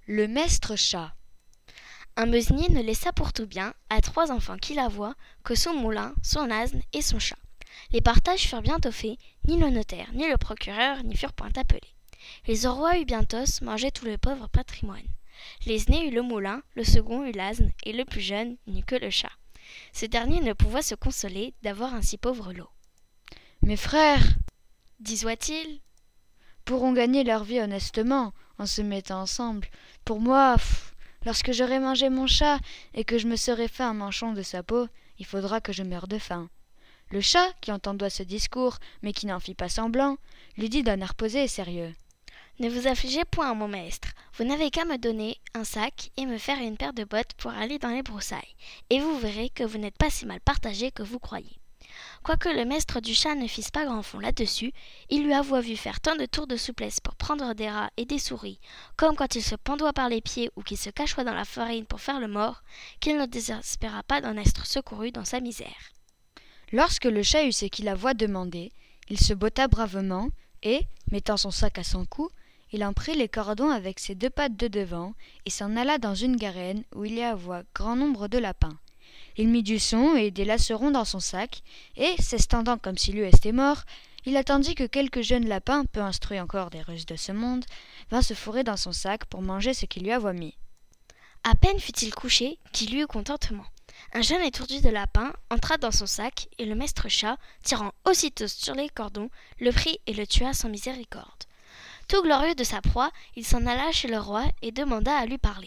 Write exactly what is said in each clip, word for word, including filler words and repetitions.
Le maître chat. Un meunier ne laissa pour tout bien, à trois enfants qu'il avoua, que son moulin, son asne et son chat. Les partages furent bientôt faits, ni le notaire, ni le procureur n'y furent point appelés. Les rois eut bientôt mangé tout le pauvre patrimoine. L'aîné eut le moulin, le second eut l'asne, et le plus jeune n'eut que le chat. Ce dernier ne pouvait se consoler d'avoir un si pauvre lot. Mes frères, disait-il, pourront gagner leur vie honnêtement, en se mettant ensemble. Pour moi, pff, lorsque j'aurai mangé mon chat, et que je me serai fait un manchon de sa peau, il faudra que je meure de faim. Le chat, qui entendit ce discours, mais qui n'en fit pas semblant, lui dit d'un air posé et sérieux. Ne vous affligez point, mon maître. Vous n'avez qu'à me donner un sac et me faire une paire de bottes pour aller dans les broussailles, et vous verrez que vous n'êtes pas si mal partagé que vous croyez. Quoique le maître du chat ne fisse pas grand fond là-dessus, il lui avoua vu faire tant de tours de souplesse pour prendre des rats et des souris, comme quand il se pendoit par les pieds ou qu'il se cachoit dans la farine pour faire le mort, qu'il ne désespéra pas d'en être secouru dans sa misère. Lorsque le chat eut ce qu'il avoua demandé, il se botta bravement, et, mettant son sac à son cou, il en prit les cordons avec ses deux pattes de devant, et s'en alla dans une garenne où il y avoit grand nombre de lapins. Il mit du son et des lacerons dans son sac, et, s'estendant comme s'il eût été mort, il attendit que quelques jeunes lapins, peu instruits encore des ruses de ce monde, vinssent se fourrer dans son sac pour manger ce qu'il lui avoit mis. À peine fut-il couché qu'il eut contentement. Un jeune étourdi de lapin entra dans son sac, et le maître chat, tirant aussitôt sur les cordons, le prit et le tua sans miséricorde. Tout glorieux de sa proie, il s'en alla chez le roi et demanda à lui parler.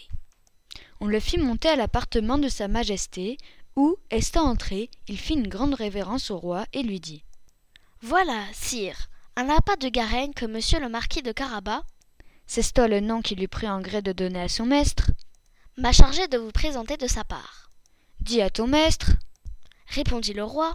On le fit monter à l'appartement de sa majesté, où, étant entré, il fit une grande révérence au roi et lui dit « Voilà, sire, un lapin de Garenne que monsieur le marquis de Carabas, c'est le nom qu'il lui prit en gré de donner à son maître, m'a chargé de vous présenter de sa part. Dis à ton maître, répondit le roi,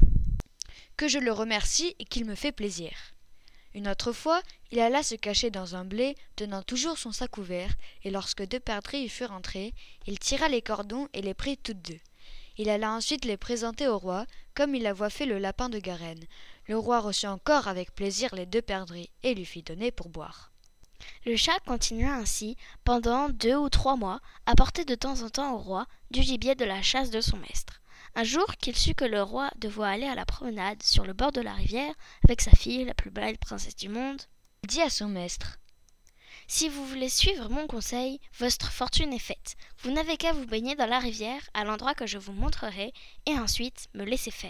que je le remercie et qu'il me fait plaisir. » Une autre fois, il alla se cacher dans un blé, tenant toujours son sac ouvert, et lorsque deux perdrix y furent entrées, il tira les cordons et les prit toutes deux. Il alla ensuite les présenter au roi, comme il avoit fait le lapin de Garenne. Le roi reçut encore avec plaisir les deux perdrix et lui fit donner pour boire. Le chat continua ainsi pendant deux ou trois mois à porter de temps en temps au roi du gibier de la chasse de son maître. Un jour qu'il sut que le roi devait aller à la promenade sur le bord de la rivière avec sa fille, la plus belle princesse du monde, il dit à son maître « Si vous voulez suivre mon conseil, votre fortune est faite. Vous n'avez qu'à vous baigner dans la rivière à l'endroit que je vous montrerai et ensuite me laisser faire. »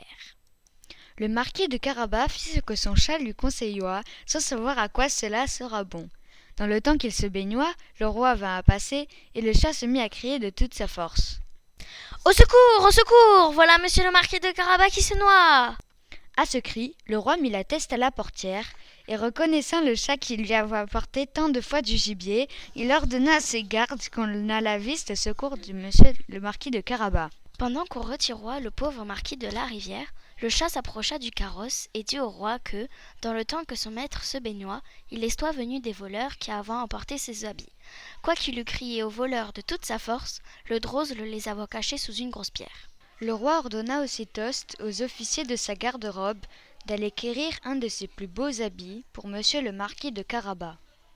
Le marquis de Carabas fit ce que son chat lui conseilla, sans savoir à quoi cela sera bon. Dans le temps qu'il se baignoit, le roi vint à passer, et le chat se mit à crier de toute sa force. « Au secours, au secours! Voilà monsieur le marquis de Carabas qui se noie !» À ce cri, le roi mit la teste à la portière, et reconnaissant le chat qui lui avait apporté tant de fois du gibier, il ordonna à ses gardes qu'on allât vite au secours de monsieur le marquis de Carabas. Pendant qu'on retiroit le pauvre marquis de la rivière, le chat s'approcha du carrosse et dit au roi que, dans le temps que son maître se baignoit, il estoit venu des voleurs qui avaient emporté ses habits. Quoiqu'il eût crié aux voleurs de toute sa force, le drôle les avait cachés sous une grosse pierre. Le roi ordonna aussitôt aux officiers de sa garde-robe d'aller quérir un de ses plus beaux habits pour monsieur le marquis de Carabas.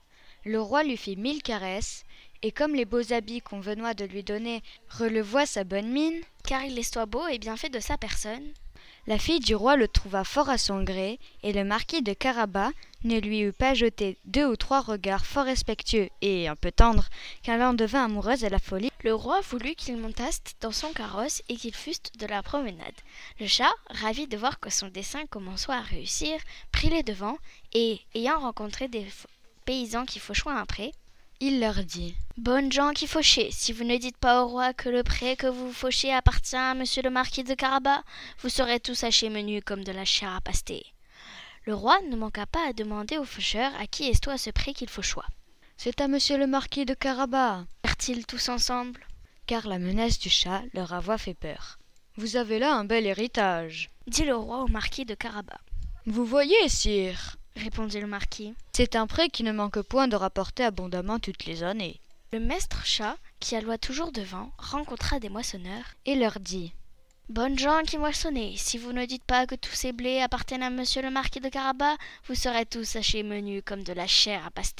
Le roi lui fit mille caresses, et comme les beaux habits qu'on venoit de lui donner relevoient sa bonne mine, car il estoit beau et bien fait de sa personne, la fille du roi le trouva fort à son gré, et le marquis de Carabas ne lui eut pas jeté deux ou trois regards fort respectueux et un peu tendres, qu'elle en devint amoureuse à la folie. Le roi voulut qu'ils montassent dans son carrosse et qu'ils fussent de la promenade. Le chat, ravi de voir que son dessein commençait à réussir, prit les devants, et, ayant rencontré des paysans qui fauchaient un pré, il leur dit « Bonnes gens qui fauchez, si vous ne dites pas au roi que le pré que vous fauchez appartient à monsieur le marquis de Carabas, vous serez tous hachés menus comme de la chair à pasté. » Le roi ne manqua pas à demander aux faucheurs à qui est-ce à ce pré qu'il fauchoit. « C'est à monsieur le marquis de Carabas, dirent-ils tous ensemble, car la menace du chat leur avoit fait peur. « Vous avez là un bel héritage, dit le roi au marquis de Carabas. « Vous voyez, sire, répondit le marquis, c'est un pré qui ne manque point de rapporter abondamment toutes les années. » Le maître chat, qui alloit toujours devant, rencontra des moissonneurs et leur dit « Bonnes gens qui moissonnez, si vous ne dites pas que tous ces blés appartiennent à monsieur le marquis de Carabas, vous serez tous hachés menus comme de la chair à pasté. »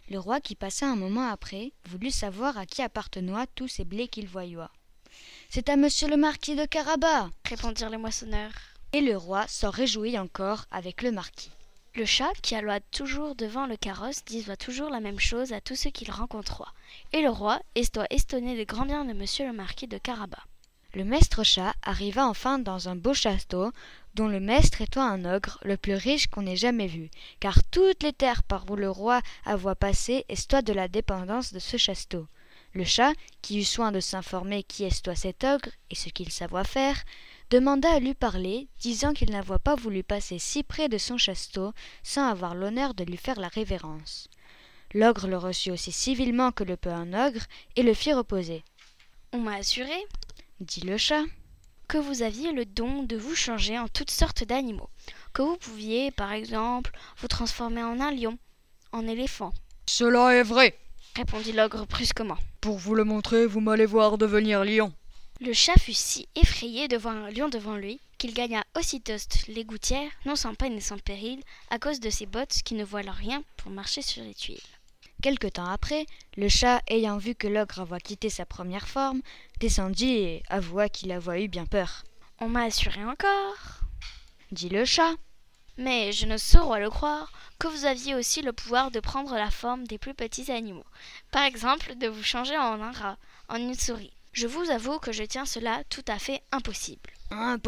Le roi, qui passa un moment après, voulut savoir à qui appartenaient tous ces blés qu'il voya. « C'est à monsieur le marquis de Carabas !» répondirent les moissonneurs. Et le roi s'en réjouit encore avec le marquis. Le chat, qui alloit toujours devant le carrosse, disait toujours la même chose à tous ceux qu'il rencontra. Et le roi estait étonné des grands biens de monsieur le marquis de Carabas. Le maître chat arriva enfin dans un beau château, dont le maître était un ogre, le plus riche qu'on ait jamais vu, car toutes les terres par où le roi avoit passé estoient de la dépendance de ce château. Le chat, qui eut soin de s'informer qui estoit cet ogre et ce qu'il savoit faire, demanda à lui parler, disant qu'il n'avoit pas voulu passer si près de son château sans avoir l'honneur de lui faire la révérence. L'ogre le reçut aussi civilement que le peut un ogre et le fit reposer. « On m'a assuré, dit le chat, que vous aviez le don de vous changer en toutes sortes d'animaux, que vous pouviez, par exemple, vous transformer en un lion, en éléphant. »« Cela est vrai, répondit l'ogre brusquement. »« Pour vous le montrer, vous m'allez voir devenir lion. » Le chat fut si effrayé de voir un lion devant lui qu'il gagna aussitôt les gouttières, non sans peine et sans péril, à cause de ses bottes qui ne voilent rien pour marcher sur les tuiles. Quelque temps après, le chat, ayant vu que l'ogre avoit quitté sa première forme, descendit et avoua qu'il avoit eu bien peur. « On m'a assuré encore, dit le chat, mais je ne saurais le croire, que vous aviez aussi le pouvoir de prendre la forme des plus petits animaux, par exemple de vous changer en un rat, en une souris. Je vous avoue que je tiens cela tout à fait impossible. »« Impossible !»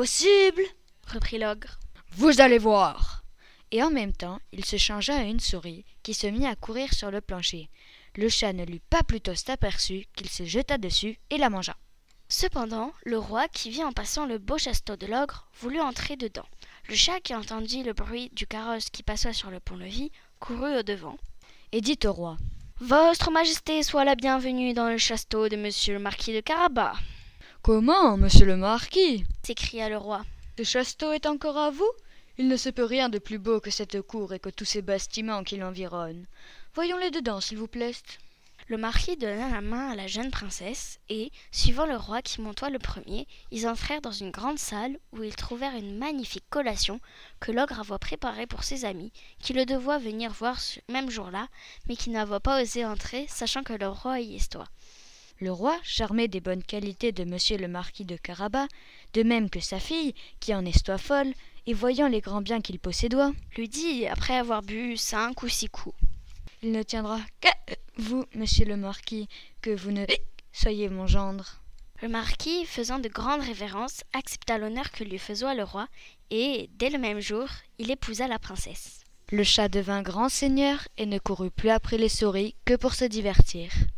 reprit l'ogre. « Vous allez voir !» Et en même temps, il se changea en une souris, qui se mit à courir sur le plancher. Le chat ne l'eut pas plutôt aperçu qu'il se jeta dessus et la mangea. Cependant, le roi, qui vit en passant le beau château de l'ogre, voulut entrer dedans. Le chat, qui entendit le bruit du carrosse qui passa sur le pont-levis, courut au-devant et dit au roi: « Votre Majesté soit la bienvenue dans le château de monsieur le marquis de Carabas. »« Comment, monsieur le marquis ?» s'écria le roi. « Ce château est encore à vous ? Il ne se peut rien de plus beau que cette cour et que tous ces bâtiments qui l'environnent. Voyons-les dedans, s'il vous plaît. » Le marquis donna la main à la jeune princesse et, suivant le roi qui monta le premier, ils entrèrent dans une grande salle où ils trouvèrent une magnifique collation que l'ogre avoit préparée pour ses amis, qui le devoient venir voir ce même jour-là, mais qui n'avoient pas osé entrer, sachant que le roi y estoit. Le roi, charmé des bonnes qualités de monsieur le marquis de Carabas, de même que sa fille, qui en estoit folle, et voyant les grands biens qu'il possédoit, lui dit, après avoir bu cinq ou six coups: « Il ne tiendra qu'à vous, monsieur le marquis, que vous ne soyez mon gendre. » Le marquis, faisant de grandes révérences, accepta l'honneur que lui faisait le roi, et, dès le même jour, il épousa la princesse. Le chat devint grand seigneur et ne courut plus après les souris que pour se divertir.